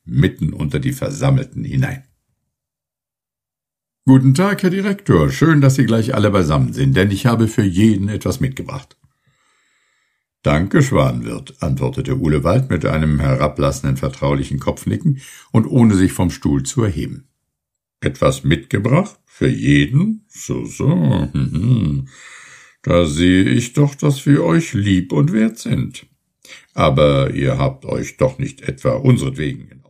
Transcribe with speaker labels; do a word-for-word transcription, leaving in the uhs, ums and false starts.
Speaker 1: mitten unter die Versammelten hinein. »Guten Tag, Herr Direktor. Schön, dass Sie gleich alle beisammen sind, denn ich habe für jeden etwas mitgebracht.« »Danke, Schwanwirt«, antwortete Ulewald mit einem herablassenden, vertraulichen Kopfnicken und ohne sich vom Stuhl zu erheben. »Etwas mitgebracht? Für jeden? So, so. Hm. Da sehe ich doch, dass wir euch lieb und wert sind. Aber ihr habt euch doch nicht etwa unseretwegen